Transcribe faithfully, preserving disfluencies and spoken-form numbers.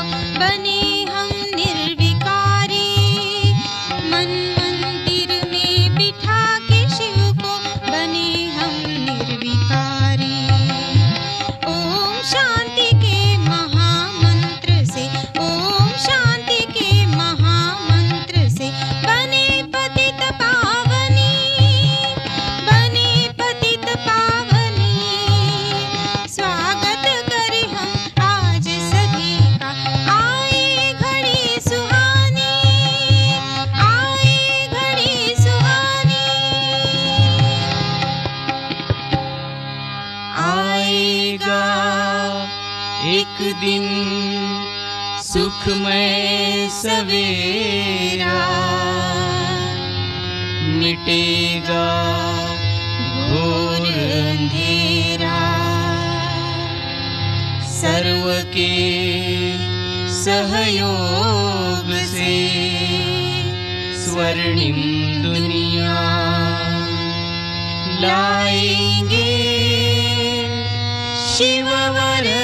बने हम निर्विकारी। मन मंदिर में बिठा के शिव को बने हम निर्विकारी। ओम शांति के महामंत्र से, ओम शांति के महामंत्र से बने पतित पावनी, बने पतित पावनी। स्वागत करें हम आज सभी का, आए घड़ी सुहानी, आए घड़ी सुहानी। आएगा एक दिन सुखमय सवेरा, मिटेगा घोर अंधेरा। सर्व के सहयोग से स्वर्णिम दुनिया लाएंगे शिव वर